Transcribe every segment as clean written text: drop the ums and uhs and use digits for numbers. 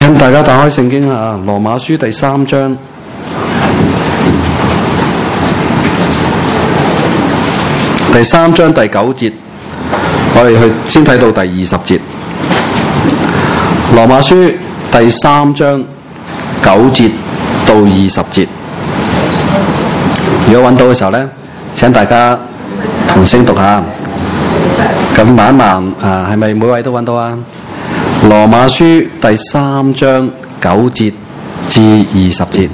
請大家打開聖經啊，羅馬書第3章。第3章第9節，我哋去先睇到第20節。羅馬書第3章9節到20節。如果揾到嘅時候呢，請大家同聲讀下。咁慢一慢啊，係咪每位都揾到啊？羅馬書第3章9節至20節，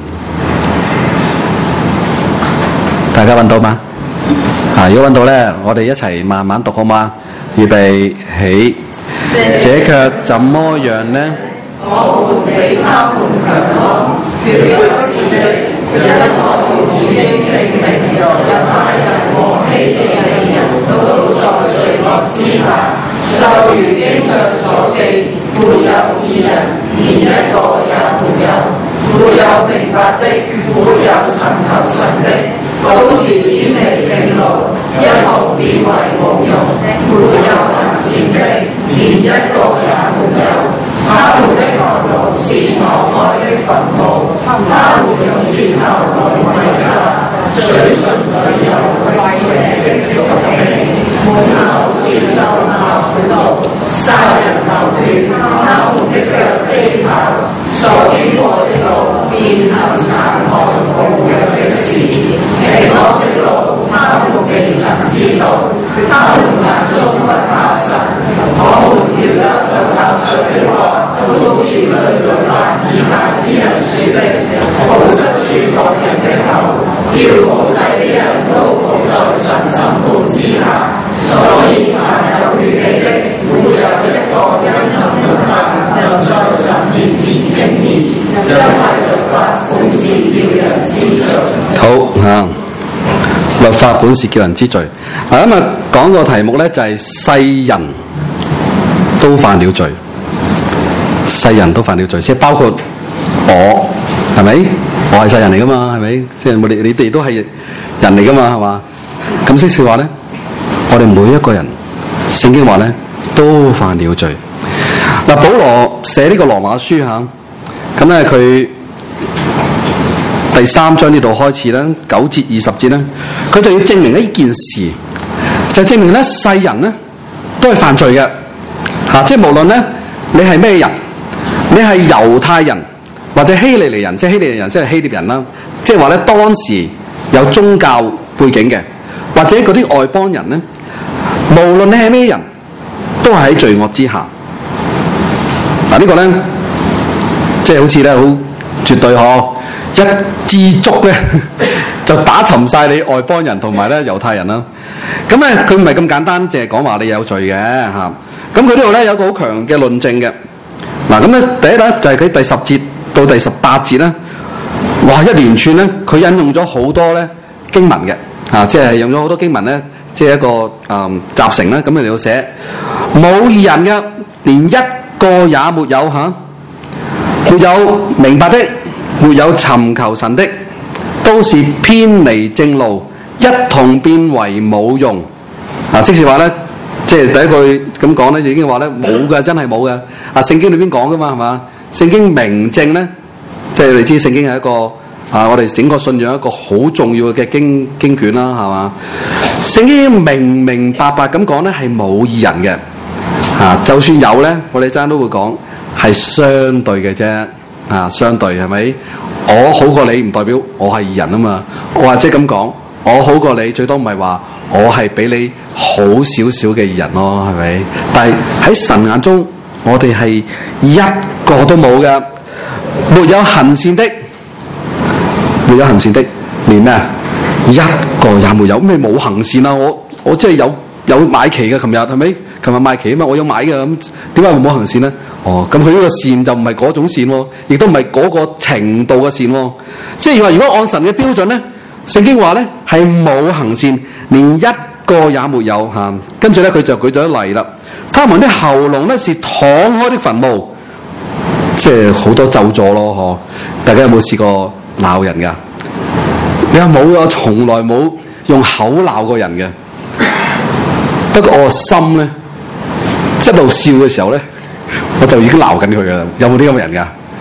大家揾到嗎？如果揾到呢，我哋一齊慢慢讀好嗎？預備起。這卻怎麼樣呢？ 我們比他們強壯，決不是的，因我們已經證明了猶太人和希利尼人都在罪惡之下，就如經上所記，沒有義人，連一個也沒有；沒有明白的，沒有尋求神的，都是偏離正路，一同變為無用；沒有行善的，連一個也沒有。他們的頭顱是敞開的墳墓，他們用舌頭來詭詐，嘴唇裏有虺蛇的毒氣，滿口是咒罵苦毒，殺人流血，他們的腳飛跑，所經過的路遍行殘害暴虐的事，邪惡的路他們未曾知道，他們眼中不怕神，我們曉得律法上的話，都是對律法以下之人說的，好塞住各人的口，叫無底的人都伏在神審判之下。所以凡有血氣的，沒有一個因行律法能在神面前稱義，因為律法本是叫人知罪。 好啊，律法本是叫人知罪。今日講個題目呢，就係世人都犯了罪。世人都犯了罪，即係包括我，係咪？我係世人嚟噶嘛，係咪？即係你哋都係人嚟噶嘛，係嘛？咁即是話咧，我哋每一個人，聖經話咧都犯了罪。嗱，保羅寫呢個羅馬書吓，咁咧佢第3章呢度開始咧，9節20節咧，佢就要證明一件事，就證明咧世人咧都係犯罪嘅吓，即係無論咧你係咩人。你係猶太人或者希利尼人，即係希利尼人即係希臘人啦，即係話咧當時有宗教背景嘅，或者嗰啲外邦人咧，無論你係咩人，都係喺罪惡之下。嗱，呢個咧即係好似咧好絕對嗬，一支竹咧就打沉晒你外邦人同埋咧猶太人啦。咁咧佢唔係咁簡單，淨係講話你有罪嘅嚇。咁佢呢度咧有一個好強嘅論證嘅。嗱，咁咧第一咧就係佢第10節到第18節咧，哇，一連串咧佢引用咗好多咧經文嘅，即係用咗好多經文咧，即係一個集成咧，咁嚟到寫冇義人嘅，連一個也沒有嚇，沒有明白的，沒有尋求神的，都是偏離正路，一同變為冇用。即是話咧。即係第一句咁講咧，就已經話咧冇嘅，真係冇嘅。聖經裏邊講噶嘛，係嘛？聖經明證咧，即係你知聖經係一個我哋整個信仰一個好重要嘅經卷啦，係嘛？聖經明明白白咁講咧，係冇義人嘅。就算有咧，我哋陣間都會講係相對嘅啫。相對係咪？我好過你唔代表我係義人啊嘛。我或者咁講，我好過你，最多唔係話我係比你好少少嘅義人咯，係咪？但係喺神眼中，我哋係一個都冇嘅，沒有行善的，沒有行善的，連咩一個也沒有。咩冇行善啊？我即係有買旗嘅，琴日係咪？琴日買旗啊嘛，我有買嘅，咁點解會冇行善咧？咁佢呢個善就唔係嗰種善喎，亦都唔係嗰個程度嘅善喎。即係話如果按神嘅標準咧，聖經話咧係冇行善，連一個也沒有嚇。跟住咧佢就舉咗一例啦，他們的喉嚨咧是敞開的墳墓，即係好多咒詛咯嗬。大家有冇試過鬧人㗎？你有冇啊？從來冇用口鬧過人嘅。不過我個心咧一路笑嘅時候咧，我就已經鬧緊佢㗎啦。有冇啲咁嘅人㗎？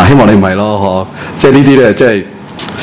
希望你唔係咯，嗬！即係呢啲咧，即係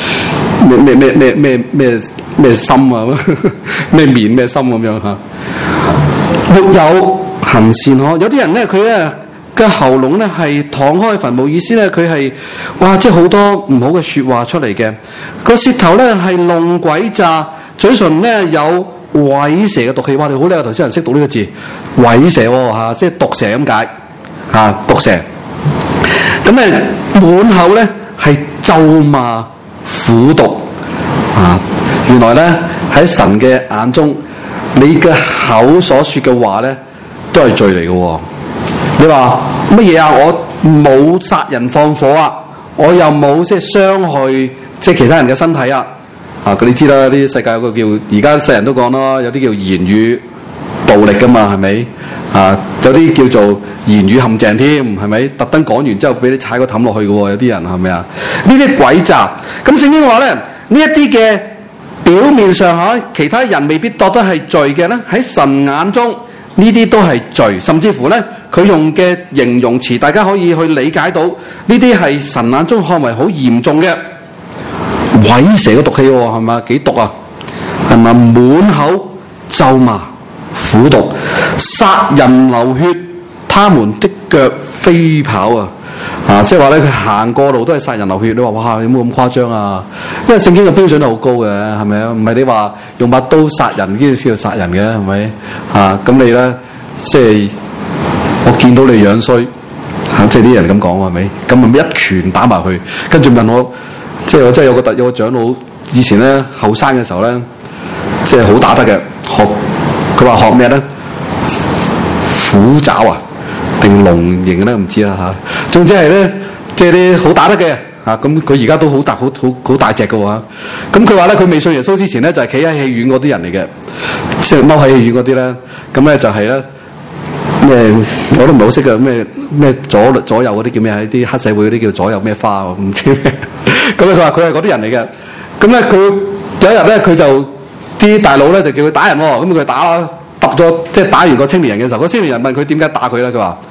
咩心啊，咩面咩心咁樣嚇。沒有行善可，有啲人咧佢咧嘅喉嚨咧係敞開墳墓，意思咧佢係哇，即係好多唔好嘅説話出嚟嘅。個舌頭咧係弄詭詐，嘴唇咧有虺蛇嘅毒氣。哇！你好叻啊！頭先人識讀呢個字，虺蛇喎嚇，即係毒蛇咁解嚇，毒蛇。咁咧滿口咧係咒罵苦毒啊！原來咧喺神嘅眼中，你嘅口所說嘅話咧都係罪嚟嘅喎。你話乜嘢啊？我冇殺人放火啊，我又冇即係傷害即係其他人嘅身體啊！啊，你知啦，啲世界有個叫而家世人都講啦，有啲叫言語暴力噶嘛，係咪？啊，有啲叫做言語陷阱添，係咪？特登講完之後俾你踩個氹落去嘅喎，有啲人係咪啊？呢啲詭詐，咁聖經話咧，呢一啲嘅表面上嚇其他人未必覺得係罪嘅咧，喺神眼中呢啲都係罪，甚至乎咧佢用嘅形容詞，大家可以去理解到呢啲係神眼中看為好嚴重嘅虺蛇嘅毒氣喎，係咪？幾毒啊？係咪？滿口咒罵苦毒，殺人流血，他們的腳飛跑啊！啊，即係話咧，佢行過路都係殺人流血。你話哇，有冇咁誇張啊？因為聖經嘅標準都好高嘅，係咪啊？唔係你話用把刀殺人，先至殺人嘅，係咪？啊，咁你咧，即係我見到你樣衰，即係啲人咁講係咪？咁咪一拳打埋去，跟住問我，即係我真係有個長老，以前咧後生嘅時候咧，即係好打得嘅，佢話學咩咧？虎爪啊，定龍形咧？唔知啦嚇。總之係咧，即係啲好打得嘅嚇。咁佢而家都好大隻嘅喎。咁佢話咧，佢未信耶穌之前咧，就係企喺戲院嗰啲人嚟嘅，即係踎喺戲院嗰啲咧。咁咧就係咧咩？我都唔係好識嘅咩左右嗰啲叫咩？喺啲黑社會嗰啲叫左右咩花喎？唔知咩。咁咧佢話佢係嗰啲人嚟嘅。咁咧佢有一日咧，佢就啲大佬咧就叫佢打人喎。咁佢揼咗，即係打完個青年人嘅時候，個青年人問佢點解打佢咧？佢話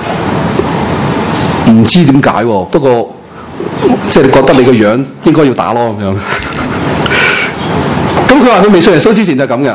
唔知點解喎，不過即係你覺得你個樣應該要打咯咁樣。咁佢話佢未信耶穌之前就係咁嘅。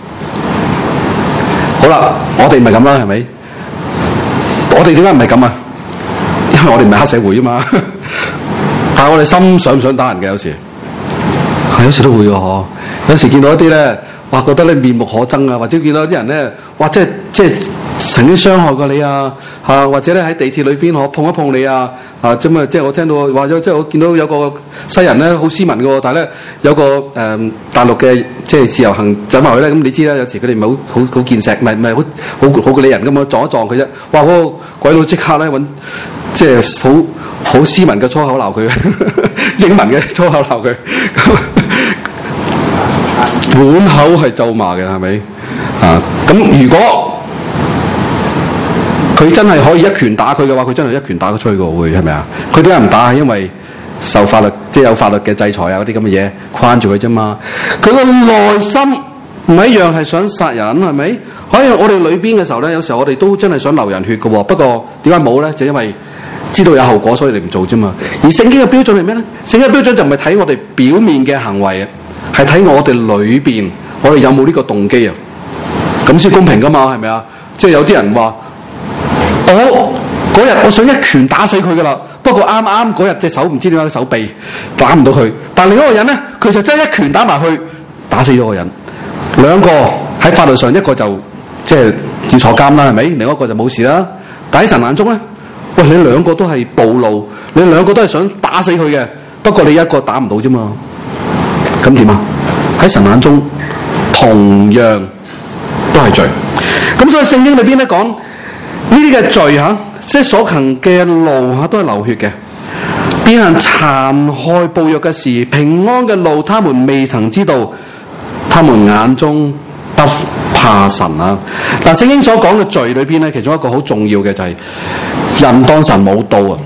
好啦，我哋唔係咁啦，係咪？我哋點解唔係咁啊？因為我哋唔係黑社會啊嘛。但係我哋心想唔想打人嘅有時，係有時都會嘅嗬。有時見到一啲咧，哇覺得咧面目可憎啊，或者見到啲人咧，哇即係曾經傷害過你啊，或者咧喺地鐵裏邊我碰一碰你啊，即係我聽到話即係我見到有個西人咧好斯文嘅喎，但係咧有個大陸嘅即係自由行走埋去咧，咁你知啦，有時佢哋唔係好見識，唔係好過理人咁樣撞一撞佢啫，哇嗰個鬼佬即刻咧揾即係好斯文嘅粗口鬧佢，英文嘅粗口鬧佢。滿口係咒罵嘅，係咪啊？咁如果佢真係可以一拳打佢嘅話，佢真係一拳打得出去嘅會係咪啊？佢點解唔打？係因為受法律，即係有法律嘅制裁啊，嗰啲咁嘅嘢框住佢啫嘛。佢個內心唔係一樣係想殺人，係咪？可以我哋裏邊嘅時候咧，有時候我哋都真係想流人血嘅。不過點解冇咧？就因為知道有後果，所以你唔做啫嘛。而聖經嘅標準係咩咧？聖經嘅標準就唔係睇我哋表面嘅行為啊。係睇我哋裏邊，我哋有冇呢個動機啊？咁先公平噶嘛，係咪啊？即係有啲人話，嗰日我想一拳打死佢噶啦，不過啱啱嗰日隻手唔知點解手臂打唔到佢，但另一個人咧，佢就真係一拳打埋去，打死咗個人。兩個喺法律上，一個就即係要坐監啦，係咪？另一個就冇事啦。但喺神眼中咧，喂，你兩個都係暴露，你兩個都係想打死佢嘅，不過你一個打唔到啫嘛。咁點啊？喺神眼中同樣都係罪。咁所以聖經裏邊咧講呢啲嘅罪嚇，即係所行嘅路嚇都係流血嘅。變人殘害暴虐嘅事，平安嘅路，他們未曾知道，他們眼中不怕神啊！嗱，聖經所講嘅罪裏邊咧，其中一個好重要嘅就係人當神冇道啊！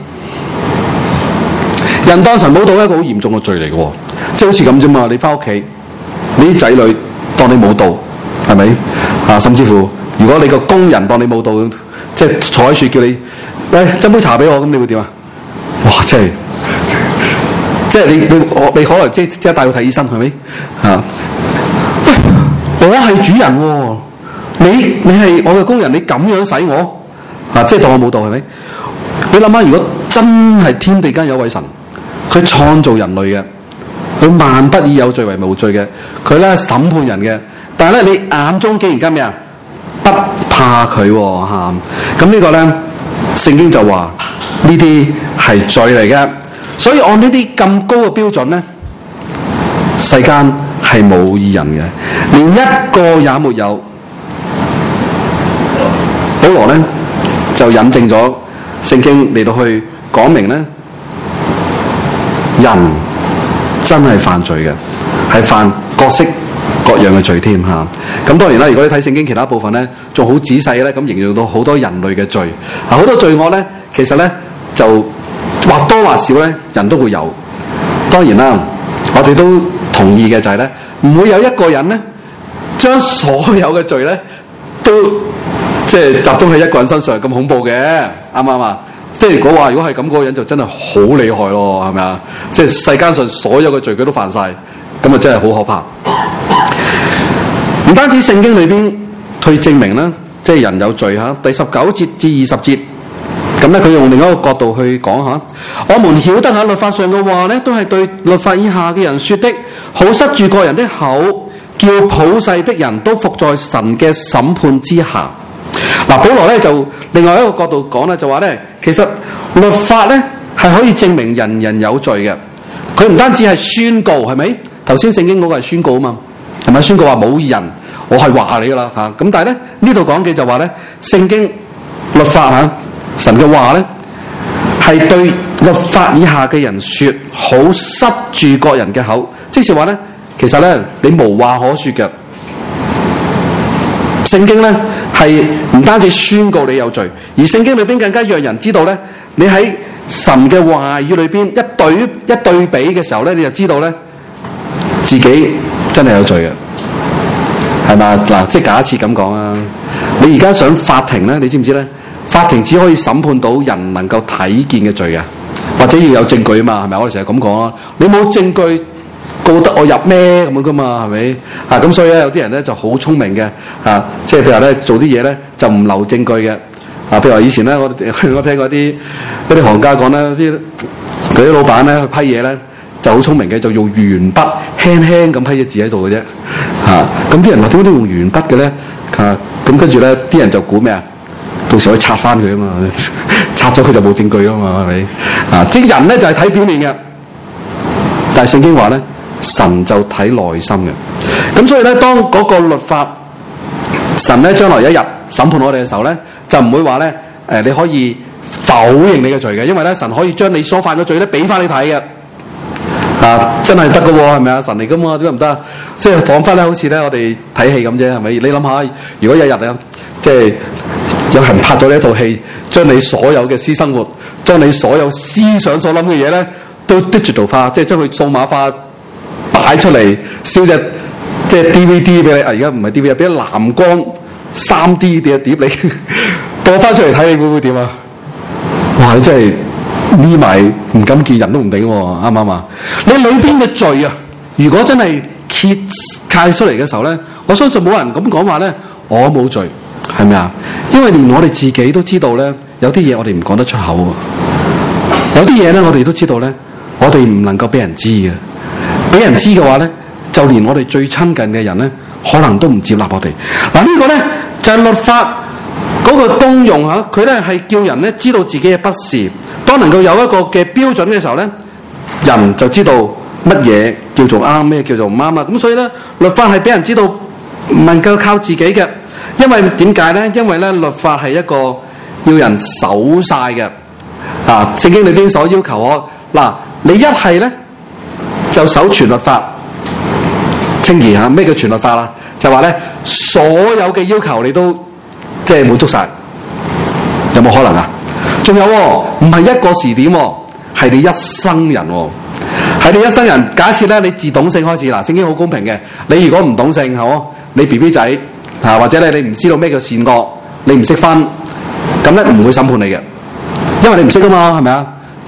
人當神冇道係一個好嚴重嘅罪嚟嘅喎。即係好似咁啫嘛，你翻屋企，你啲仔女當你冇道，係咪啊？甚至乎，如果你個工人當你冇道，即係坐喺處叫你，喂，斟杯茶俾我，咁你會點啊？ 哇！即係你可能即係帶佢睇醫生係咪？喂，我係主人喎，你係我嘅工人，你咁樣使我即係當我冇到係咪？你諗下，如果真係天地間有位神，佢創造人類嘅，佢萬不以有罪為無罪嘅，佢咧審判人嘅，但係咧你眼中竟然間咩啊？不怕佢喎。咁呢個咧聖經就話呢啲係罪嚟嘅。所以按呢啲咁高嘅標準咧，世間係冇義人嘅，連一個也沒有。保羅咧就引證咗聖經嚟到去講明咧，人真係犯罪嘅，係犯各式各樣嘅罪添嚇。咁當然啦，如果你睇聖經其他部分咧，仲好仔細咧，咁形容到好多人類嘅罪。好多罪惡咧，其實咧就或多或少咧，人都會有。當然啦，我哋都同意嘅就係咧，唔會有一個人咧，將所有嘅罪咧，都即係集中喺一個人身上咁恐怖嘅，啱唔啱啊？即係如果係咁，嗰個人就真係好厲害咯，係咪啊？即係世間上所有嘅罪佢都犯晒，咁啊真係好可怕。唔單止聖經裏邊去證明啦，即係人有罪嚇。第19節至20節。咁咧，佢用另一個角度去講下，我們曉得律法上嘅話咧，都係對律法以下嘅人說的，好塞住各人的口，叫普世的人都服在神嘅審判之下。保羅咧就另外一個角度講咧，就話咧，其實律法咧係可以證明人人有罪嘅。佢唔單止係宣告，係咪？頭先聖經嗰個係宣告啊嘛，係咪？宣告話冇人，我係話你噶啦嚇。咁但係咧呢度講嘅就話咧，聖經律法嚇。神嘅話咧，係對律法以下嘅人說，好塞住各人嘅口。即是話咧，其實咧你無話可說嘅。聖經咧係唔單止宣告你有罪，而聖經裏邊更加讓人知道咧，你喺神嘅話語裏邊一對比嘅時候咧，你就知道咧自己真係有罪嘅，係嘛？嗱，即係假設咁講啊，你而家上法庭咧，你知唔知咧？法庭只可以審判到人能夠睇見嘅罪嘅，或者要有證據啊嘛，係咪？我哋成日咁講啊，你冇證據告得我入咩咁樣噶嘛，係咪？咁所以咧有啲人咧就好聰明嘅，即係譬如話咧做啲嘢咧就唔留證據嘅，譬如話以前咧我聽過啲行家講咧，佢啲老闆咧去批嘢咧就好聰明嘅，就用鉛筆輕輕咁批隻字喺度嘅啫，咁啲人話點解都用鉛筆嘅咧？咁跟住咧啲人就估咩啊？到時可以拆翻佢啊嘛，拆咗佢就冇證據啊嘛，係咪？即係人咧就係睇表面嘅，但係聖經話咧，神就睇內心嘅。咁所以咧，當嗰個律法，神咧將來一日審判我哋嘅時候咧，就唔會話咧，你可以否認你嘅罪嘅，因為咧神可以將你所犯嘅罪咧俾翻你睇嘅。真係得㗎喎，係咪啊？神嚟㗎嘛，點解唔得？即係彷彿咧，好似咧我哋睇戲咁啫，係咪？你諗下，如果有一日啊，即係有人拍咗呢一套戲，將你所有嘅私生活，將你所有思想所諗嘅嘢咧，都 digital 化，即係將佢數碼化擺出嚟，燒隻即係 DVD 俾你。而家唔係 DVD，俾藍光3D 嘅碟你播翻出嚟睇，你會唔會點啊？哇！你真係匿埋唔敢見人都唔定喎，啱唔啱啊？你裏邊嘅罪啊，如果真係揭出嚟嘅時候咧，我相信冇人咁講話咧，我冇罪。係咪啊？因為連我哋自己都知道咧，有啲嘢我哋唔講得出口喎。有啲嘢咧，我哋都知道咧，我哋唔能夠俾人知嘅。俾人知嘅話咧，就連我哋最親近嘅人咧，可能都唔接納我哋。嗱，呢個咧就係律法嗰個功用嚇，佢咧係叫人咧知道自己嘅不是。當能夠有一個嘅標準嘅時候咧，人就知道乜嘢叫做啱，咩叫做唔啱啦。咁所以咧，律法係俾人知道唔能夠靠自己嘅。因為點解咧？因為咧律法係一個要人守晒嘅，聖經裏邊所要求我嗱，你一係咧就守全律法，清義嚇。咩叫全律法啊？就話咧所有嘅要求你都即係滿足晒，有冇可能啊？仲有唔係一個時點，係你一生人，係你一生人。假設咧你自懂性開始嗱，聖經好公平嘅。你如果唔懂性，你 BB 仔。或者你唔知道咩叫善惡，你唔識分，咁咧唔會審判你嘅，因為你唔識噶嘛，係咪啊？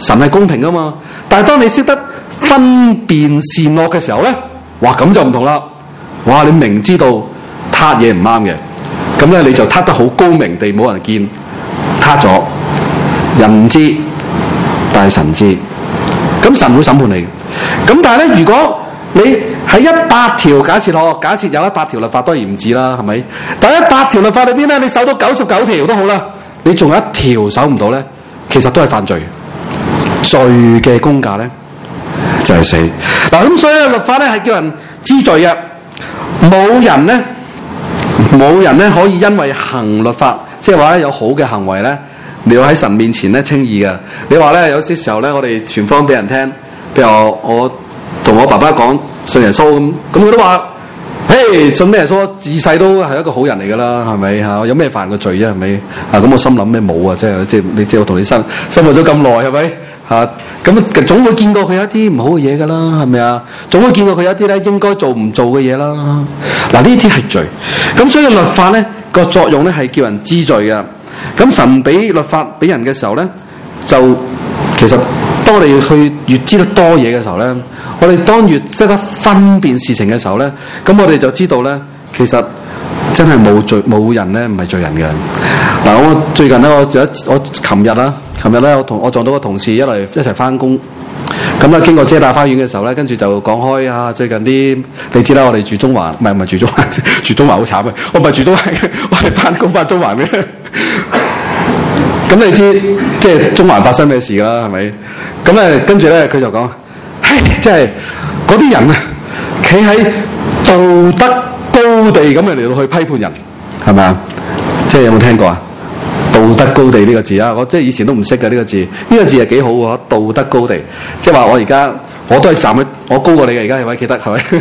神係公平噶嘛。但係當你識得分辨善惡嘅時候咧，哇咁就唔同啦。哇，你明知道撻嘢唔啱嘅，咁咧你就撻得好高明地，冇人見，撻咗，人唔知，但係神知，咁神會審判你。咁但係咧，如果你喺100條，假設有100條律法，當然唔止啦，係咪？但係100條律法裏邊咧，你守到99條都好啦，你仲有1條守唔到咧，其實都係犯罪。罪嘅工價咧就係死。嗱，咁所以律法咧係叫人知罪嘅，冇人咧可以因為行律法，即係話咧有好嘅行為咧，你要喺神面前咧稱義嘅。你話咧有些時候咧，我哋傳福音俾人聽，譬如我同我爸爸講信耶穌咁佢都話：嘿，信咩耶穌？自細都係一個好人嚟噶啦，係咪嚇？有咩犯過罪啫？係咪啊？咁我心諗咩冇啊？即係我同你生活咗咁耐，係咪嚇？咁總會見過佢有一啲唔好嘅嘢噶啦，係咪啊？總會見過佢有一啲咧應該做唔做嘅嘢啦。嗱，呢啲係罪。咁所以律法咧個作用咧係叫人知罪嘅。咁神俾律法俾人嘅時候咧，就其實當我哋去越知得多嘢嘅時候咧，我哋當越識得分辨事情嘅時候咧，咁我哋就知道咧，其實真係冇人咧唔係罪人嘅。嗱，我最近咧，我琴日咧，我撞到個同事一齊翻工，咁咧經過遮打花園嘅時候咧，跟住就講開啊，最近啲你知啦，我哋住中環，唔係住中環，住中環好慘嘅，我唔係住中環嘅，我係翻工翻中環嘅。咁你知即係中環發生咩事㗎啦，係咪？咁咧跟住咧佢就講，唉，即係嗰啲人啊，企喺道德高地咁嚟到去批判人，係咪啊？即係有冇聽過啊？道德高地呢個字啊，我即係以前都唔識嘅呢個字，呢個字係幾好喎！道德高地，即係話我而家我都係站喺我高過你嘅，而家係咪記得係咪？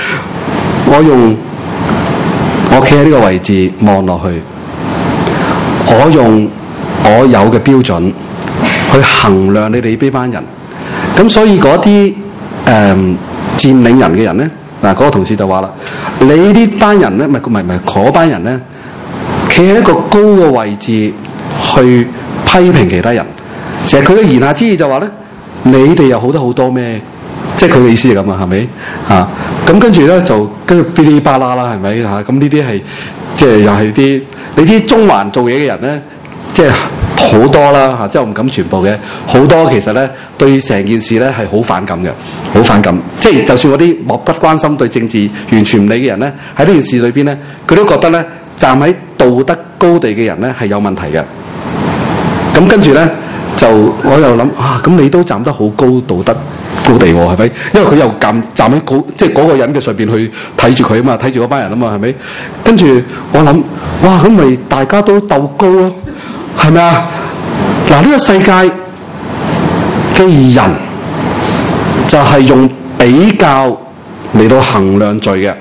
我企喺呢個位置望落去，我用我有嘅標準去衡量你哋呢班人，咁所以嗰啲佔領人嘅人咧，嗱、嗰個同事就話啦，你呢班人咧，唔係嗰班人咧，企喺一個高嘅位置去批評其他人，其實佢嘅言下之意就話咧，你哋又好得好多咩？即係佢嘅意思係咁啊，係咪啊？咁跟住咧就跟住噼里啪啦啦，係咪嚇？咁呢啲係即係又係啲你知中環做嘢嘅人咧，即係好多啦嚇，即係我唔敢全部嘅，好多其實咧對成件事咧係好反感嘅，好反感。即係就算嗰啲漠不關心對政治完全唔理嘅人咧，喺呢件事裏邊咧，佢都覺得咧站喺道德高地嘅人咧係有問題嘅。咁跟住咧就我又諗啊，咁你都站得好高道德高地喎，係咪？因為佢又站喺高，即係嗰個人嘅上邊去睇住佢啊嘛，睇住嗰班人啊嘛，係咪？跟住我諗，哇，咁咪大家都鬥高咯，係咪啊？嗱，呢個世界嘅人就係用比較嚟到衡量罪嘅，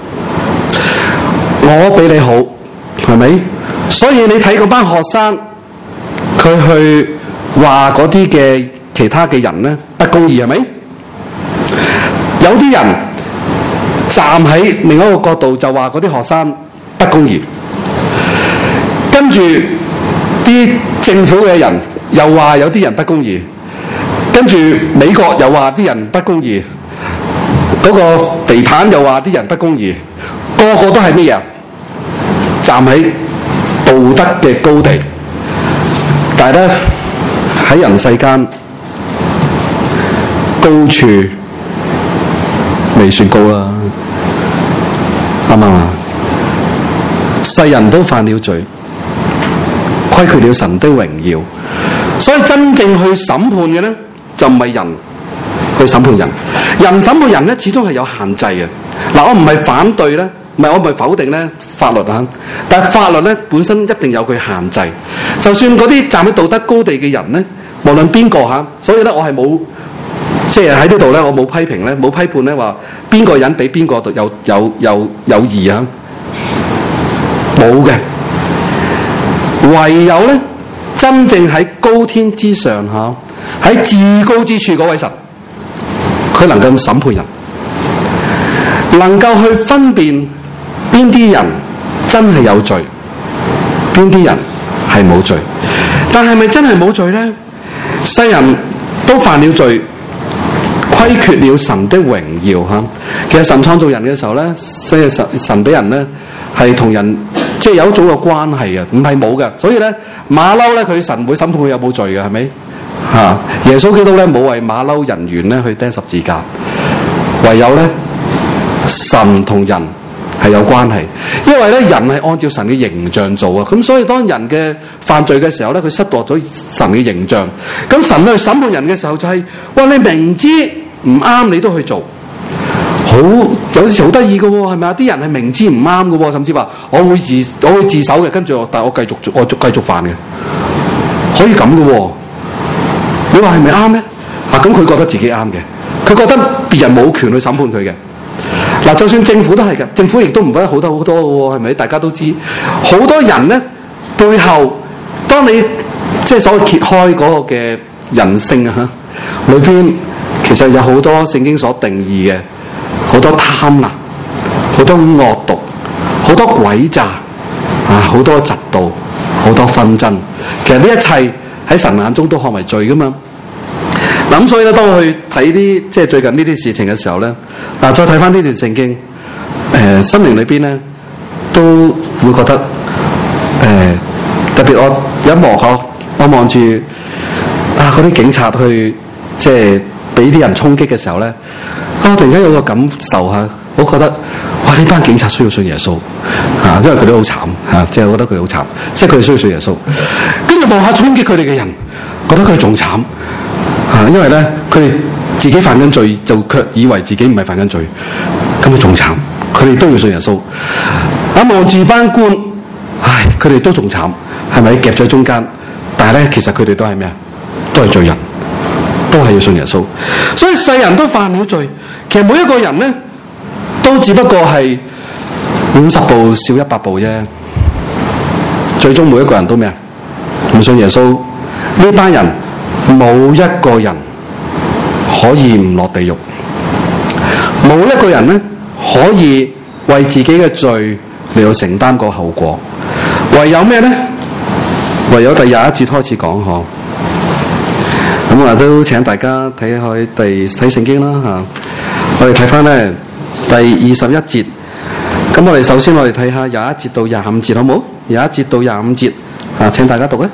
我比你好，係咪？所以你睇嗰班學生，佢去話嗰啲嘅其他嘅人咧不公義，係咪？有啲人站喺另一個角度就話嗰啲學生不公義，跟住啲政府嘅人又話有啲人不公義，跟住美國又話啲人不公義，嗰個肥棒又話啲人不公義，個個都係咩嘢？站喺道德嘅高地，但係咧喺人世間高處未算高啦，啱唔啱啊？世人都犯了罪，虧缺了神的榮耀，所以真正去審判嘅咧，就唔係人去審判人，人審判人咧，始終係有限制嘅。嗱，我唔係反對咧，唔係我唔係否定咧法律啊，但係法律咧本身一定有佢限制。就算嗰啲站喺道德高地嘅人咧，無論邊個嚇，所以咧我係冇。即係喺呢度咧，我冇批評咧，冇批判咧，話邊個人比邊個有義啊？冇嘅，唯有咧真正喺高天之上嚇，喺至高之處嗰位神，佢能夠審判人，能夠去分辨邊啲人真係有罪，邊啲人係冇罪。但係咪真係冇罪咧？世人都犯了罪，虧缺了神的榮耀嚇。其實神創造人嘅時候咧，即係神俾人咧係同人即係有一種嘅關係嘅，唔係冇嘅。所以咧馬騮咧佢神會審判佢有冇罪嘅，係咪嚇？耶穌基督咧冇為馬騮人猿咧去釘十字架，唯有咧神同人係有關係，因為咧人係按照神嘅形象做啊，咁所以當人嘅犯罪嘅時候咧，佢失落咗神嘅形象。咁神去審判人嘅時候就係、是，哇！你明知唔啱你都去做，好有時好得意嘅喎，係咪啊？啲人係明知唔啱嘅喎，甚至話我會自首嘅，跟住但係我繼續犯嘅，可以咁嘅喎。你話係咪啱咧？啊，咁佢覺得自己啱嘅，佢覺得別人冇權去審判佢嘅。嗱，就算政府都係嘅，政府亦都唔分好多嘅喎，係咪？大家都知，好多人咧背後，當你即係所謂揭開嗰個嘅人性啊嚇，裏邊其實有好多聖經所定義嘅好多貪婪、好多惡毒、好多詭詐啊、好多嫉妒、好多紛爭。其實呢一切喺神眼中都看為罪噶嘛。嗱，咁所以咧，當我去睇啲即係最近呢啲事情嘅時候咧，嗱，再睇翻呢段聖經，心靈裏邊咧都會覺得特別我有一幕我望住嗰啲警察去即係俾啲人衝擊嘅時候咧，我突然間有個感受嚇，我覺得哇！呢班警察需要信耶穌嚇，因為佢哋好慘嚇，即係我覺得佢哋好慘，即係佢哋需要信耶穌。跟住望下衝擊佢哋嘅人，覺得佢哋仲慘。因為咧，佢哋自己犯緊罪，就卻以為自己唔係犯緊罪，咁啊仲慘。佢哋都要信耶穌。望住班官，佢哋都仲慘，係咪夾咗中間？但係咧，其實佢哋都係咩啊？都係罪人，都係要信耶穌。所以世人都犯了罪。其實每一個人咧，都只不過係50步少100步啫。最終每一個人都咩啊？唔信耶穌。呢班人。冇一個人可以唔落地獄，冇一個人咧可以為自己嘅罪嚟到承擔個後果。唯有咩咧？唯有第21節開始講嗬。咁都請大家睇開睇聖經啦嚇。我哋睇翻咧第21節。咁我哋首先我哋睇下21節到25節好冇？21節到25節啊，請大家讀咧。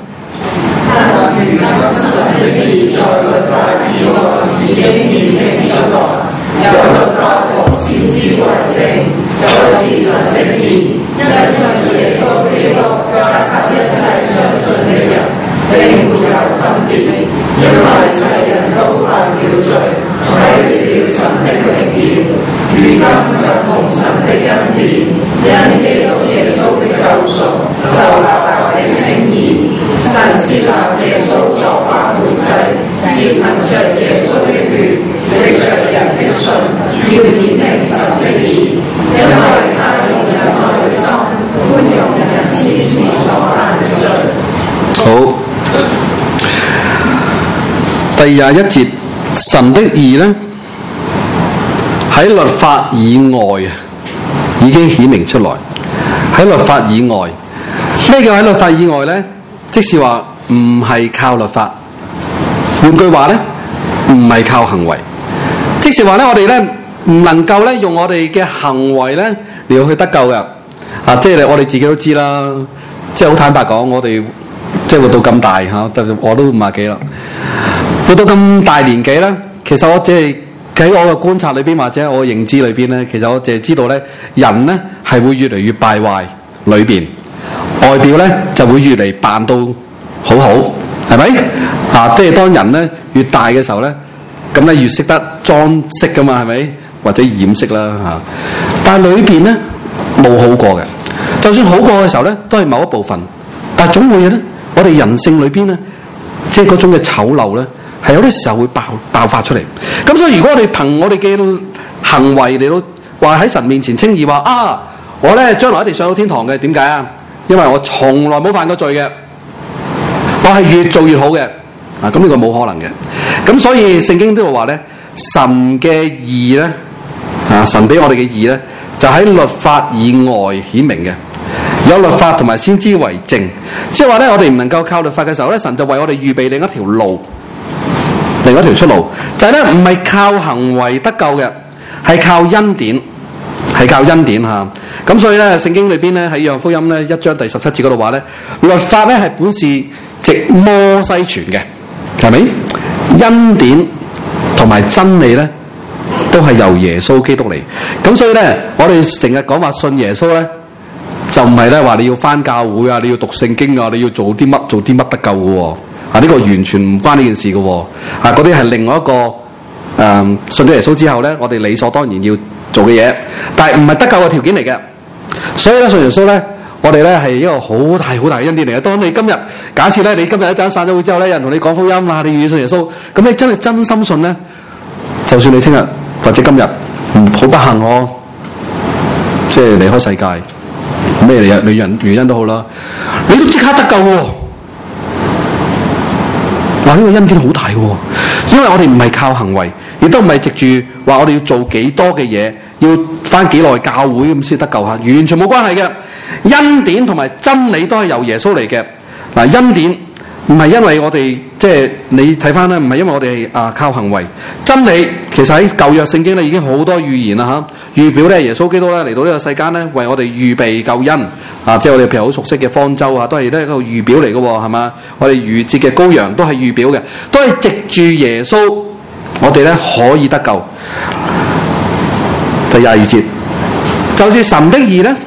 在律法以外已經顯明出來，有律法和先知為證，就是神的義。因信耶穌基督加給一切相信的人，並沒有分別，因為世人都犯了罪，虧缺了神的榮耀。如今卻蒙神的恩典，因基督耶穌的救贖，就立為稱義。神接納耶穌作挽回祭，是憑着耶穌的血，藉着人的信，要顯明神的義。因為他用仁愛的心寬容人先前所犯的罪。好，第21節，神的義呢，喺律法以外已經顯明出來。喺律法以外，咩叫喺律法以外呢？即是話唔係靠律法，換句話咧，唔係靠行為。即是話咧，我哋咧唔能夠咧用我哋嘅行為咧嚟去得救嘅。即係我哋自己都知啦。即係好坦白講，我哋即係活到咁大嚇，我都50幾啦，活到咁大年紀咧，其實我只係喺我嘅觀察裏邊或者我嘅認知裏邊咧，其實我淨係知道咧，人咧係會越嚟越敗壞裏邊。外表咧就會越嚟扮到好好，係咪？即係當人咧越大嘅時候咧，咁咧越識得裝飾噶嘛，係咪？或者掩飾啦嚇。但係裏邊咧冇好過嘅，就算好過嘅時候咧，都係某一部分。但係總會嘅咧，我哋人性裏邊咧，即係嗰種嘅醜陋咧，係有啲時候會爆發出嚟。咁所以如果我哋憑我哋嘅行為嚟到話喺神面前稱義話我咧將來一定上到天堂嘅，點解啊？因為我從來冇犯過罪嘅，我係越做越好嘅，咁呢個冇可能嘅。咁所以聖經都會話咧，神嘅義咧，神俾我哋嘅義咧，就喺律法以外顯明嘅，有律法同埋先知為證。即係話咧，我哋唔能夠靠律法嘅時候咧，神就為我哋預備另一條路嚟另一條出路，就係咧唔係靠行為得救嘅，係靠恩典，係靠恩典嚇。咁所以咧，聖經裏邊咧喺約翰福音咧1章第17節嗰度話咧，律法咧係本是藉摩西傳嘅，係咪？恩典同埋真理咧都係由耶穌基督嚟。咁所以咧，我哋成日講話信耶穌咧，就唔係咧話你要返教會啊，你要讀聖經啊，你要做啲乜得救嘅喎。啊，呢個完全唔關呢件事嘅喎。啊，嗰啲係另外一個信咗耶穌之後咧，我哋理所當然要做嘅嘢，但係唔係得救嘅條件嚟嘅。所以咧，信耶穌咧，我哋咧係一個好大嘅恩典嚟嘅。當你今日假設咧，你今日一陣散咗會之後咧，有人同你講福音啦，你願意信耶穌，咁你真係真心信咧，就算你聽日或者今日好不幸我即係離開世界，咩原因都好啦，你都即刻得救喎。哇！呢個恩典好大嘅喎，因為我哋唔係靠行為，亦都唔係藉住話我哋要做幾多嘅嘢，要返幾耐教會咁先得救嚇，完全冇關係嘅。恩典同埋真理都係由耶穌嚟嘅。嗱，恩典唔係因為我哋即係你睇返咧，唔係因為我哋靠行為。真理其實喺舊約聖經咧已經好多預言啦嚇，預表咧耶穌基督咧嚟到呢個世間咧為我哋預備救恩啊，即係我哋譬如好熟悉嘅方舟啊，都係咧一個預表嚟嘅喎，係嘛？我哋逾節嘅羔羊都係預表嘅，都係藉住耶穌，我哋咧可以得救。第22節，就是神的義咧，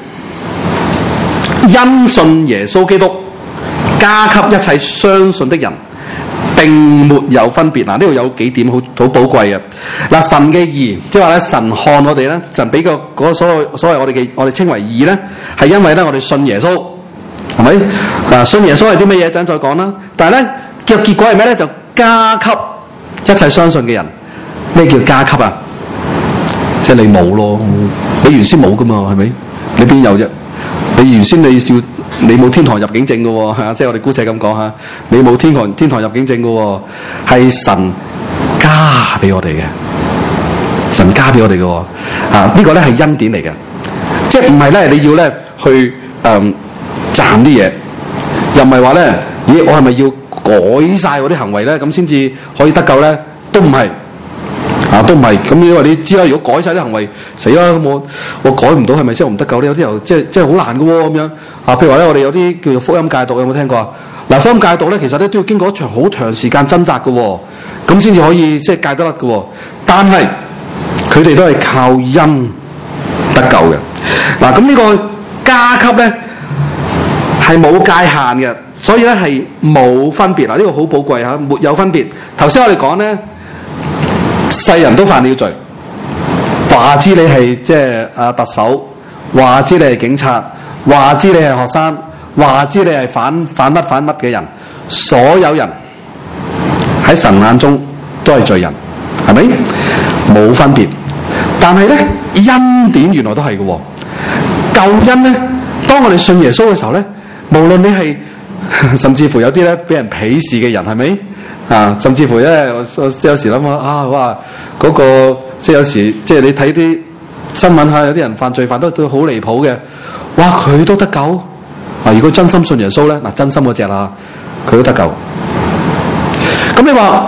因信耶穌基督加給一切相信的人，並沒有分別。嗱，呢度有幾點好寶貴嘅。嗱，神嘅義，即係話咧，神看我哋咧，神俾個所謂我哋稱為義咧，係因為咧我哋信耶穌，係咪？嗱，信耶穌係啲乜嘢？陣再講啦。但係咧嘅結果係咩咧？就加給一切相信嘅人。咩叫加給啊？即係你冇咯，你原先冇噶嘛，係咪？你邊有啫？你原先你冇天堂入境證嘅喎，係啊，即係我哋姑且咁講嚇，你冇天堂入境證嘅喎，係神加俾我哋嘅，神加俾我哋嘅喎，呢個咧係恩典嚟嘅，即係唔係咧你要咧去賺啲嘢，又唔係話咧，咦我係咪要改晒我啲行為咧咁先至可以得救咧？都唔係。都唔係咁，因為你知啦，如果改晒啲行為，死啦！咁我改唔到，係咪先我唔得救咧？有啲又即係好難嘅喎，咁樣啊。譬如話咧，我哋有啲叫做福音戒毒，有冇聽過啊？嗱，福音戒毒咧，其實咧都要經過一場好長時間掙扎嘅喎，咁先至可以即係戒得甩嘅喎。但係佢哋都係靠恩得救嘅。嗱，咁呢個加給咧係冇界限嘅，所以咧係冇分別。嗱，呢個好寶貴嚇，沒有分別。頭先我哋講咧。世人都犯了罪，話知你係即係特首，話知你係警察，話知你係學生，話知你係反乜嘅人，所有人喺神眼中都係罪人，係咪？冇分別。但係咧，恩典原來都係嘅喎。救恩咧，當我哋信耶穌嘅時候咧，無論你係甚至乎有啲咧俾人鄙視嘅人，係咪？甚至乎咧，我有時諗哇，嗰個即係有時即係你睇啲新聞下，有啲人犯罪犯得都好離譜嘅，哇佢都得救如果真心信耶穌咧，嗱真心嗰隻啦，佢都得救。咁你話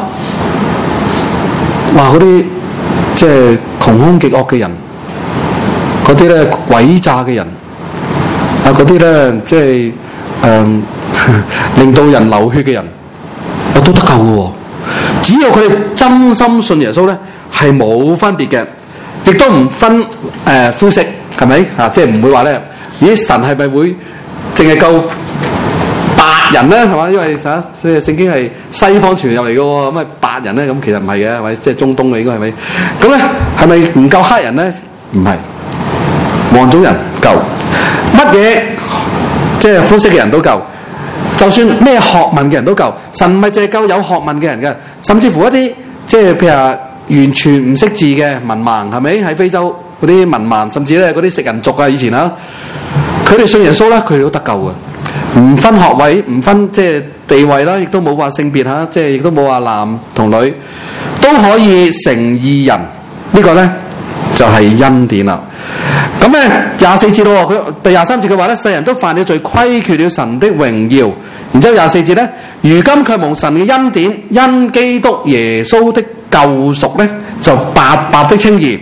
嗰啲即係窮兇極惡嘅人，嗰啲咧詭詐嘅人嗰啲咧即係令到人流血嘅人。都得救嘅喎，只要佢哋真心信耶穌咧，係冇分別嘅，亦都唔分膚色，係咪即係唔會話咧，咦神係咪會淨係救白人咧？係嘛？因為所以聖經係西方傳入嚟嘅喎，咁白人咧咁其實唔係嘅，係咪？即係中東嘅應該係咪？咁咧係咪唔救黑人咧？唔係，黃種人救，乜嘢即係膚色嘅人都救。就算咩學問嘅人都救，神唔係淨係救有學問嘅人嘅，甚至乎一啲即係譬如話完全唔識字嘅文盲，係咪喺非洲嗰啲文盲，甚至咧嗰啲食人族以前佢哋信耶穌咧，佢哋都得救嘅，唔分學位，唔分即係地位啦，亦都冇話性別即係亦都冇話男同女都可以成義人，呢個咧就係恩典啦。 咁咧24節咯，佢第23節嘅話咧，世人都犯了罪，虧缺了神的榮耀。然之後24節咧，如今卻蒙神嘅恩典，因基督耶穌的救贖咧，就白白的稱義，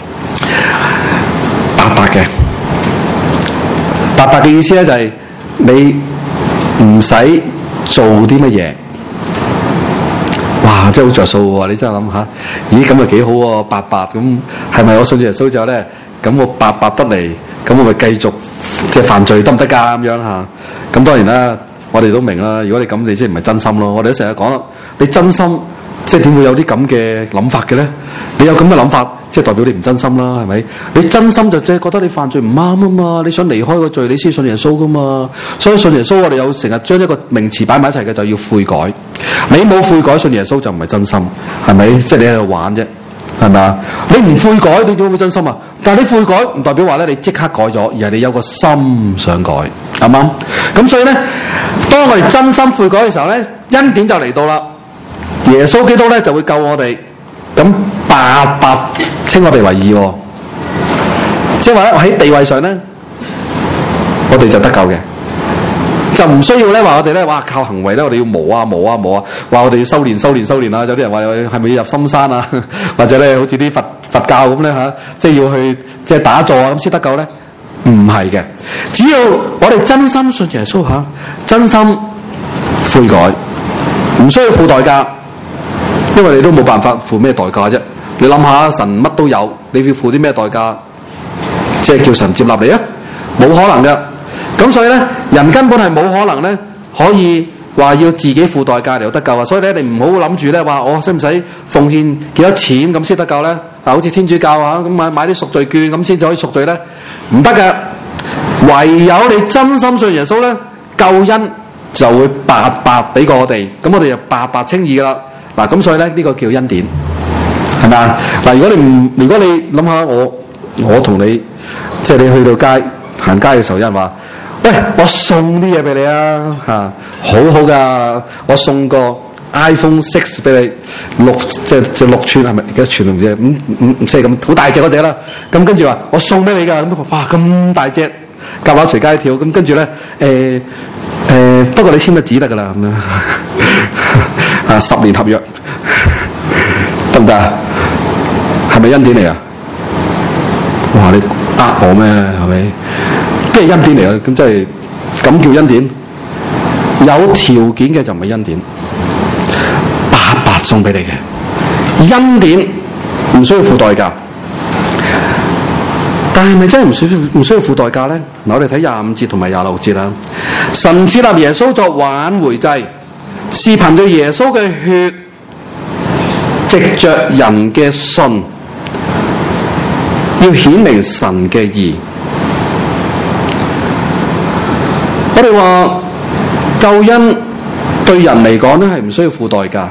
白白嘅。白白嘅意思咧就係你唔使做啲乜嘢。哇！真係好着數喎！你真係諗下，咦咁啊幾好喎，白白咁，係咪我信耶穌之後咧，咁我白白得嚟，咁我咪繼續即係犯罪得唔得㗎？咁樣嚇，咁當然啦，我哋都明啦。如果你咁，你即係唔係真心咯？我哋都成日講啦，你真心即係點會有啲咁嘅諗法嘅咧？你有咁嘅諗法，即係代表你唔真心啦，係咪？你真心就即係覺得你犯罪唔啱啊嘛，你想離開個罪，你先信耶穌噶嘛。所以信耶穌，我哋有成日將一個名詞擺埋一齊嘅，就要悔改。你冇悔改信耶穌就唔係真心，係咪？即係你喺度玩啫，係咪啊？你唔悔改，你點會真心啊？但係你悔改唔代表話咧，你即刻改咗，而係你有個心想改，啱唔啱？咁所以咧，當我哋真心悔改嘅時候咧，恩典就嚟到啦。耶穌基督咧就會救我哋，咁白白稱我哋為義喎。即係話咧喺地位上咧，我哋就得救嘅。就唔需要咧話我哋咧，哇靠行為咧，我哋要磨啊，話我哋要修練啊！有啲人話係咪要入深山啊？或者咧好似啲佛教咁咧嚇，即係要去即係打坐啊咁先得救咧？唔係嘅，只要我哋真心信耶穌嚇，真心悔改，唔需要付代價，因為你都冇辦法付咩代價啫。你諗下，神乜都有，你要付啲咩代價？即係叫神接納你啊？冇可能嘅。咁所以咧，人根本係冇可能咧，可以話要自己付代價嚟得救啊！所以咧，你唔好諗住咧話我使唔使奉獻幾多錢咁先得救咧？好似天主教啊咁買啲贖罪券咁先至可以贖罪咧，唔得嘅。唯有你真心信耶穌咧，救恩就會白白俾過我哋，咁我哋就白白稱義噶啦。嗱，咁所以咧呢個叫恩典，係咪啊？嗱，如果你諗下我同你，即係你去到街行街嘅時候，有人話：喂，我送啲嘢俾你啊！嚇，好好噶，我送個 iPhone 6俾你，6寸係咪幾多寸唔知？即係咁好大隻嗰隻啦。咁跟住話我送俾你㗎，咁哇咁大隻，夾硬隨街跳。咁跟住咧不過你簽個紙得㗎啦，咁樣啊10年合約得唔得啊？係咪恩典嚟啊？哇！你我咩？係咪？咩恩典嚟啊？咁即係咁叫恩典？有條件嘅就唔係恩典，白白送俾你嘅恩典，唔需要付代價。但係咪真係唔需要付代價咧？嗱，我哋睇25節同埋26節啦。神設立耶穌作挽回祭，是憑著耶穌嘅血，藉着人嘅信，要顯明神嘅義。我哋話救恩對人嚟講咧係唔需要付代價，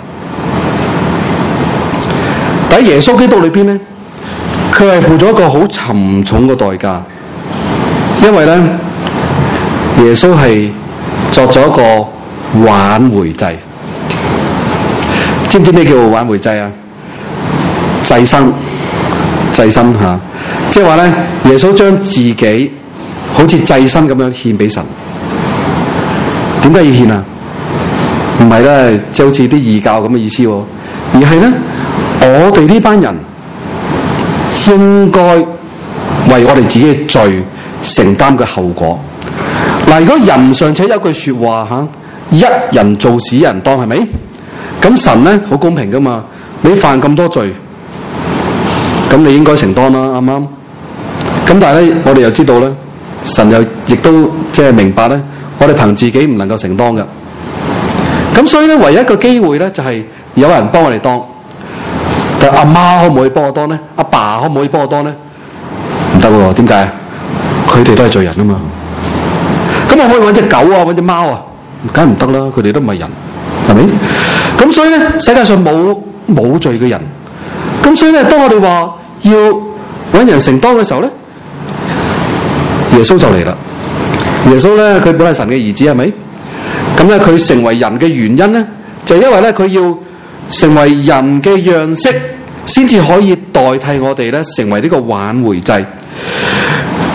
但喺耶穌基督裏邊咧，佢係付咗一個好沉重嘅代價，因為咧耶穌係作咗一個挽回祭。知唔知咩叫挽回祭啊？祭牲嚇，即係話咧，耶穌將自己好似祭牲咁樣獻俾神。點解要獻啊？唔係咧，即係好似啲異教咁嘅意思喎，而係咧，我哋呢班人應該為我哋自己嘅罪承擔嘅後果。嗱，如果人尚且有一句説話嚇，一人做事一人當，係咪？咁神咧好公平噶嘛？你犯咁多罪，咁你應該承擔啦，啱唔啱？咁但係咧，我哋又知道咧，神又亦都即係明白咧，我哋憑自己唔能夠承擔嘅。咁所以咧，唯一一個機會咧，就係有人幫我哋當。但係阿媽可唔可以幫我當咧？阿爸可唔可以幫我當咧？唔得喎，點解啊？佢哋都係罪人啊嘛。咁我可以揾隻狗啊，揾隻貓啊，梗係唔得啦，佢哋都唔係人，係咪？咁所以咧，世界上冇罪嘅人。咁所以咧，當我哋話要揾人承當嘅時候咧，耶穌就嚟啦。耶穌咧，佢本係神嘅兒子，係咪？咁咧，佢成為人嘅原因咧，就係因為咧，佢要成為人嘅樣式，先至可以代替我哋咧，成為呢個挽回祭。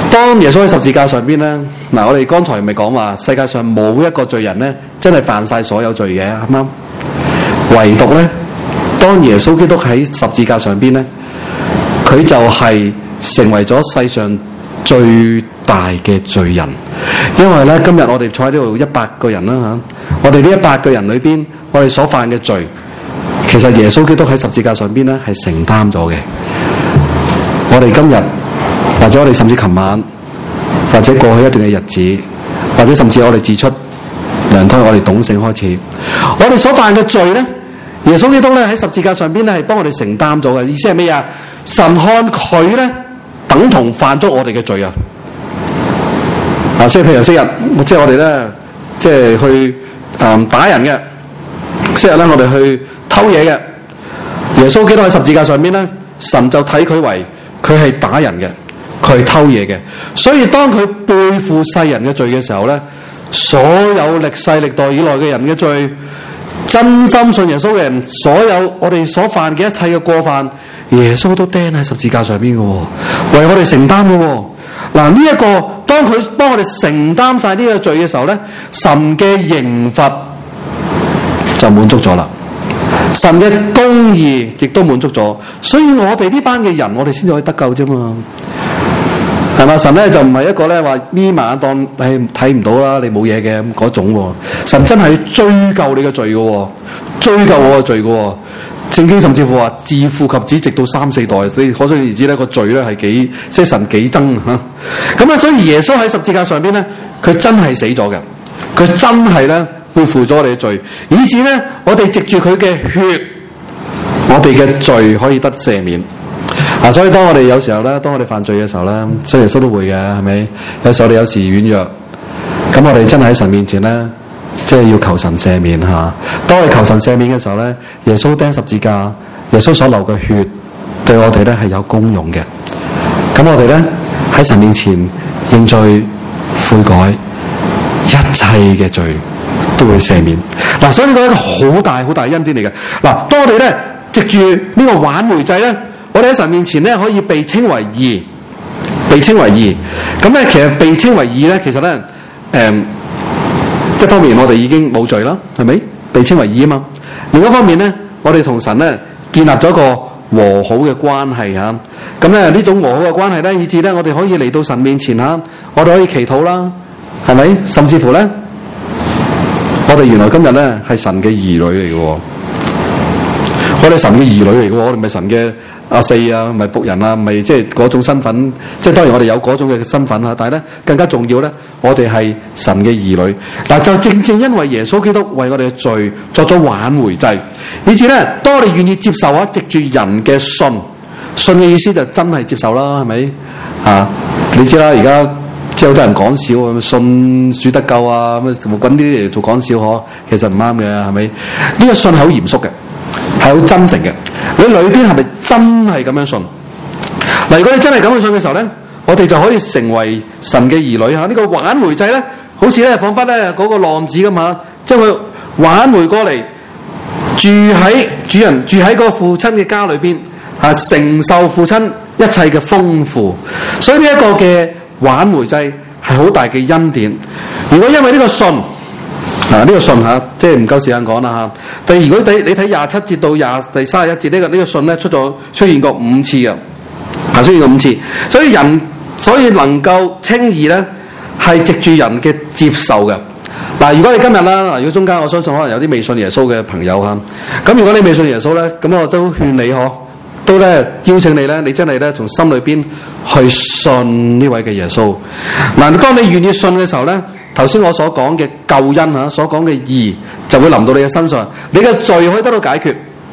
當耶穌喺十字架上邊咧，嗱，我哋剛才咪講話世界上冇一個罪人咧真係犯晒所有罪嘅，啱啱？唯獨咧，當耶穌基督喺十字架上邊咧，佢就係成為咗世上最大嘅罪人。因為咧，今日我哋坐喺呢度100個人啦嚇，我哋呢100個人裏邊，我哋所犯嘅罪，其實耶穌基督喺十字架上邊咧係承擔咗嘅。我哋今日，或者我哋甚至琴晚，或者過去一段嘅日子，或者甚至我哋自出娘胎，我哋懂性開始，我哋所犯嘅罪咧，耶穌基督咧喺十字架上邊咧係幫我哋承擔咗嘅。意思係咩啊？神看佢咧等同犯咗我哋嘅罪啊！所以譬如昔日，即係我哋咧，即係去打人嘅，昔日咧我哋去偷嘢嘅，耶穌基督喺十字架上邊咧，神就睇佢為佢係打人嘅，佢係偷嘢嘅。所以當佢背負世人嘅罪嘅時候咧，所有歷世歷代以來嘅人嘅罪，真心信耶穌嘅人，所有我哋所犯嘅一切嘅過犯，耶穌都釘喺十字架上邊嘅，為我哋承擔嘅。嗱，呢一個當佢幫我哋承擔晒呢個罪嘅時候咧，神嘅刑罰就滿足咗啦，神嘅公義亦都滿足咗，所以我哋呢班嘅人，我哋先至可以得救啫嘛，係嘛？神咧就唔係一個咧話眯埋眼當睇唔到啦，你冇嘢嘅咁嗰種，神真係追究你嘅罪嘅，追究我嘅罪嘅。聖經甚至乎話自父及子直到3、4代，所以可想而知咧個罪咧係幾即係神幾憎嚇。咁啊，所以耶穌喺十字架上邊咧，佢真係死咗嘅，佢真係咧背負咗我哋嘅罪，以致咧我哋藉住佢嘅血，我哋嘅罪可以得赦免。所以當我哋有時候咧，當我哋犯罪嘅時候咧，所以耶穌都會嘅，係咪？有時候我哋有時軟弱，咁我哋真係喺神面前咧，即係要求神赦免嚇。當我哋求神赦免嘅時候咧，耶穌釘十字架，耶穌所流嘅血對我哋咧係有功用嘅。咁我哋咧喺神面前認罪悔改，一切嘅罪都會赦免。嗱，所以呢個係一個好大好大恩典嚟嘅。嗱，當我哋咧藉住呢個挽回祭咧，我哋喺神面前咧可以被稱為義，被稱為義。咁咧其實被稱為義咧，其實咧一方面我哋已經冇罪啦，係咪？被稱為義啊嘛。另一方面咧，我哋同神咧建立咗一個和好嘅關係嚇。咁咧呢種和好嘅關係咧，以致咧我哋可以嚟到神面前嚇，我哋可以祈禱啦，係咪？甚至乎咧，我哋原來今日咧係神嘅兒女嚟嘅喎。我哋神嘅兒女嚟嘅喎，我哋唔係神嘅阿四啊，唔係僕人啊，唔係即係嗰種身份。即係當然我哋有嗰種嘅身份啊，但係咧更加重要咧，我哋係神嘅兒女。嗱，就正正因為耶穌基督為我哋嘅罪作咗挽回祭，以至咧當我哋願意接受啊，藉住人嘅信嘅意思就真係接受啦，係咪啊？你知啦，而家即係好多人講笑，信主得救啊，咁揾呢啲嚟做講笑嗬，其實唔啱嘅，係咪？呢個信係好嚴肅嘅。係好真誠嘅，你裏邊係咪真係咁樣信？嗱，如果你真係咁樣信嘅時候咧，我哋就可以成為神嘅兒女嚇。呢個挽回祭咧，好似咧彷彿咧嗰個浪子咁嚇，將佢挽回過嚟，住喺嗰個父親嘅家裏邊嚇，承受父親一切嘅豐富。所以呢一個嘅挽回祭係好大嘅恩典。如果因為呢個信，呢個信嚇，即係唔夠時間講啦嚇。但係如果你睇27節到第31節呢個信咧出現過5次嘅，出現過5次。所以能夠稱義咧，係藉住人嘅接受嘅。嗱，如果你今日啦，如果中間我相信可能有啲未信耶穌嘅朋友嚇，咁如果你未信耶穌咧，咁我都勸你都咧邀請你咧，你真係咧從心裏邊去信呢位嘅耶穌。嗱，當你願意信嘅時候咧，頭先我所講嘅救恩嚇，所講嘅義就會臨到你嘅身上，你嘅罪可以得到解決。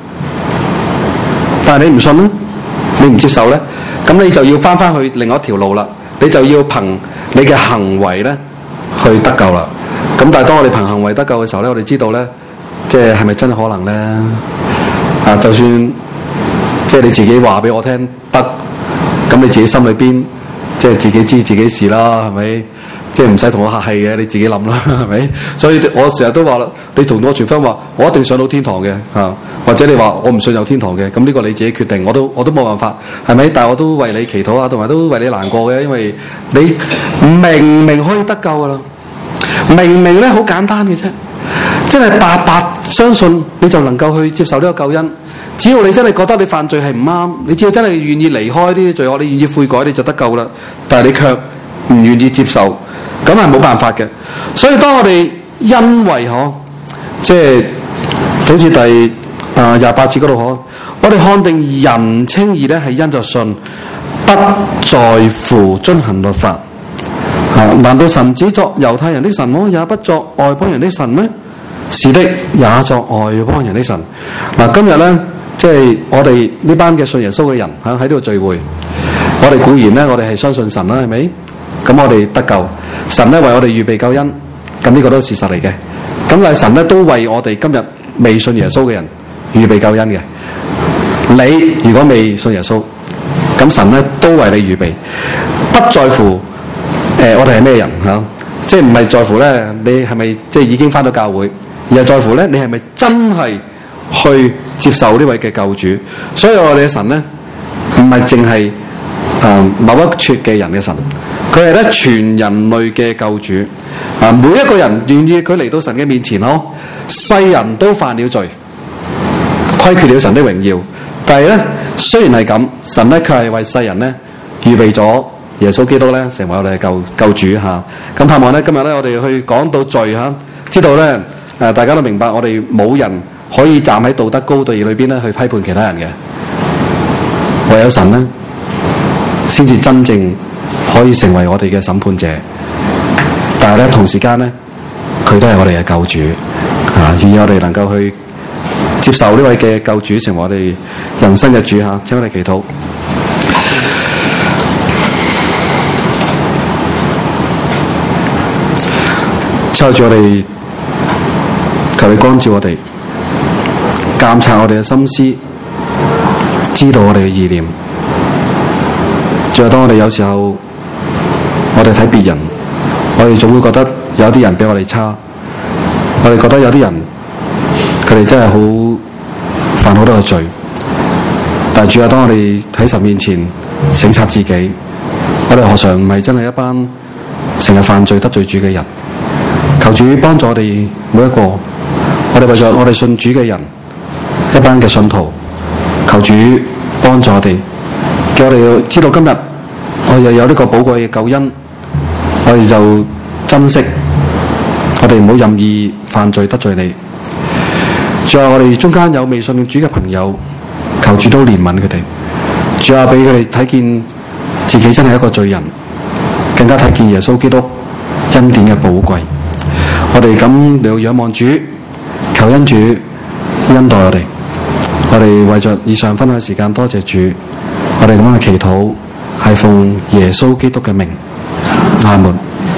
但係你唔信咧，你唔接受咧，咁你就要翻去另外一條路啦。你就要憑你嘅行為咧去得救啦。咁但係當我哋憑行為得救嘅時候咧，我哋知道咧，即係咪真係可能咧？啊，就算即係你自己話俾我聽得，咁你自己心裏邊即係自己知自己事啦，係咪？ 即係唔使同我客氣嘅，你自己諗啦，係咪？所以我成日都話啦，你同我傳福音話，我一定上到天堂嘅嚇，或者你話我唔信有天堂嘅，咁呢個你自己決定，我都冇辦法，係咪？但係我都為你祈禱啊，同埋都為你難過嘅，因為你明明可以得救噶啦，明明咧好簡單嘅啫，真係白白相信你就能夠去接受呢個救恩。只要你真係覺得你犯罪係唔啱，你只要真係願意離開呢啲罪惡，你願意悔改，你就得救啦。但係你卻唔願意接受，咁係冇辦法嘅。所以當我哋因為即係好似第28節嗰度我哋看定人稱義咧係因着信，不在乎遵行律法。難道神只作猶太人的神麼？也不作外邦人的神咩？是的，也作外邦人的神。今日咧，即係我哋呢班嘅信耶穌嘅人喺呢度聚會，我哋固然咧，我哋係相信神啦，係咪？咁我哋得救，神咧為我哋預備救恩，咁呢個都係事實嚟嘅。咁但係神咧都為我哋今日未信耶穌嘅人預備救恩嘅。你如果未信耶穌，咁神咧都為你預備，不在乎我哋係咩人即係唔係在乎咧你係咪即係已經返到教會，而係在乎咧你係咪真係去接受呢位嘅救主。所以我哋嘅神咧唔係淨係某一撮嘅人嘅神，佢係咧全人類嘅救主。每一個人願意佢嚟到神嘅面前世人都犯了罪，虧缺了神的榮耀。但係咧雖然係咁，神咧卻係為世人咧預備咗耶穌基督咧成為我哋嘅救主咁盼望咧今日咧我哋去講到罪知道咧大家都明白，我哋冇人可以站喺道德高地裏邊咧去批判其他人嘅，唯有神咧先至真正可以成為我哋嘅審判者。但係咧同時間咧佢都係我哋嘅救主願意我哋能夠去接受呢位嘅救主成為我哋人生嘅主請我哋祈禱。靠住我哋，求你光照我哋，監察我哋嘅心思，知道我哋嘅意念。最後當我哋有時候，我哋睇別人，我哋總會覺得有啲人比我哋差，我哋覺得有啲人佢哋真係好犯好多嘅罪。但係最後當我哋喺神面前省察自己，我哋何嘗唔係真係一班成日犯罪得罪主嘅人？求主幫助我哋每一個，我哋為咗我哋信主嘅人，一班嘅信徒，求主幫助我哋，叫我哋知道今日我哋有呢個寶貴嘅救恩，我哋就珍惜，我哋唔好任意犯罪得罪你。最後我哋中間有未信主嘅朋友，求主都憐憫佢哋，最後俾佢哋睇見自己真係一個罪人，更加睇見耶穌基督恩典嘅寶貴。我哋咁嚟仰望主，求恩主恩待我哋。我哋為着以上分享時間，多謝主。我哋咁樣嘅祈禱係奉耶穌基督嘅名，阿門。